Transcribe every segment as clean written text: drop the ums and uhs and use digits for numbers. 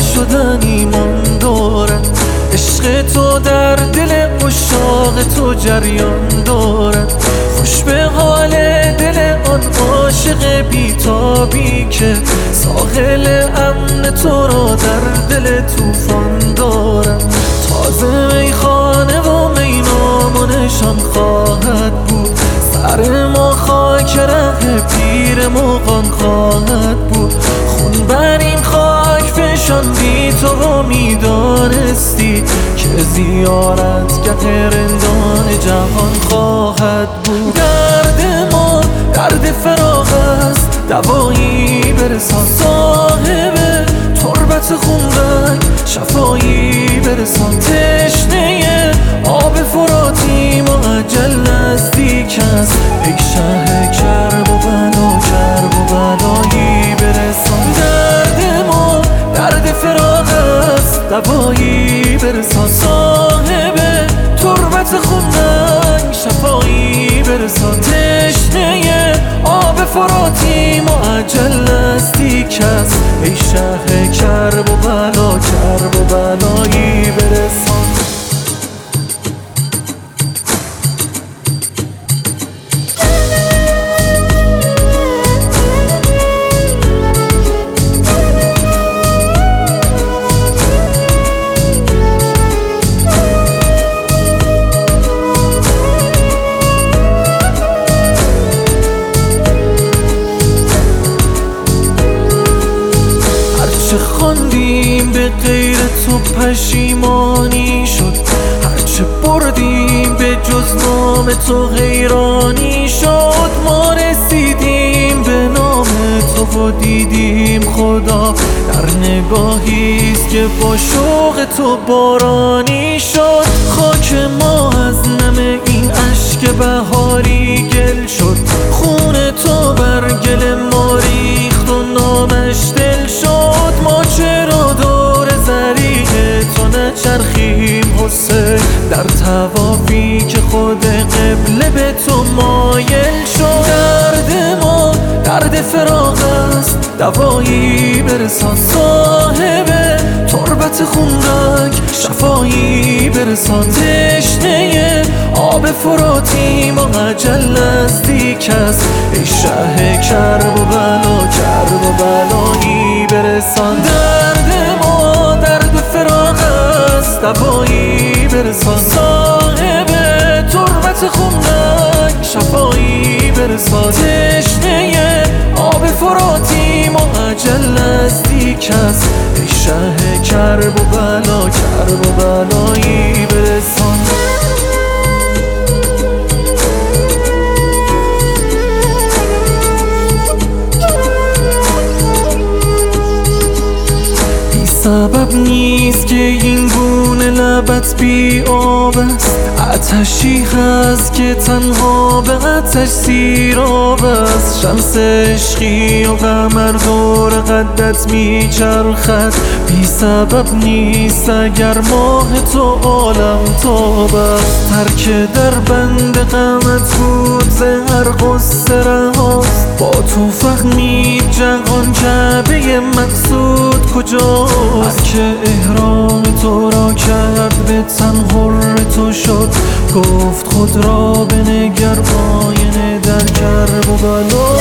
نشدنی من دارد. عشق تو در دل عشاق تو جریان دارد. خوش به حال دل آن عاشق بیتابی که ساحل امن تو را در دل طوفان دارد. تازه میخانه و مینامونشان خواهد بود. سر ما خاک ره پیر مغان خواهد بود. خون بر این خاک فشاندی تو و میدانستی که زیارتگه رندان جهان خواهد بود. درد ما درد فراق است، دوایی برسان. صاحب تربت خونرنگ شفایی برسان. تشنه آب فراتی معجل نزدیک است. ای شه کرب و بلا کرب و بلایی برسان. درد ما درد فراق است، دوایی برسان. صاحب تربت خونرنگ شفایی برسان. تشنه آب فراتی معجل نزدیک است. ای شه کرب و بلا کرب و بلایی برسان. هرچه خواندیم به غیر تو پشیمانی شد. هرچه بردیم به جز نام تو حیرانی شد. ما رسیدیم به نام تو و دیدیم خدا در نگاهیست که با شوق تو بارانی شد. خاک ما از نم این اشک بهاری گل شد. خون تو بر گل ما ریخت و نامش دل شد. ما چرا دور زریع تو نچرخیم حسین در طوافی که خود قبله به تو مایل شد. درد ما درد فراق است، دوایی برسان. صاحب تربت خونرنگ شفایی برسان. تشنه آب فراتی معجل نزدیک است. ای شه کرب و بلا کرب و بلایی برسان. درد ما درد فراق است، دوایی برسان. صاحب تربت خونرنگ شفایی برسان. تشنه آب فراتی معجل نزدیک است. ای شه کرب و بلا کرب و بلایی برسان. سبب نیست که این گونه لبت بی آب است. آتشی هست که تنها به آتش سیراب است. شمس عشقی و قمر دور قدت می چرخد. بی سبب نیست اگر ماه تو عالم تاب است. ترک در بند غمت بود ز هر غصه رهاست. با تو فهمید جهان کعبه مقصود کجاست. که احرام تو را کرد به تن حر تو شد. گفت خود را بنگر آینه در کرب و بلا.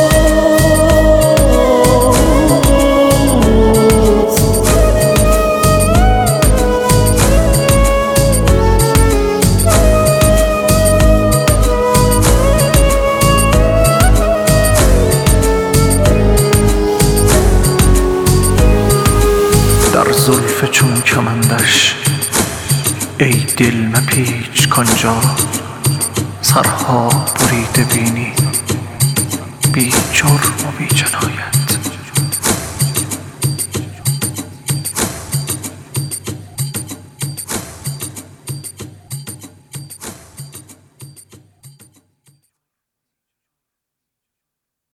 در زلف چون کمندش ای دل مپیچ کانجا. سرها بریده بینی بی جرم و بی جنایت.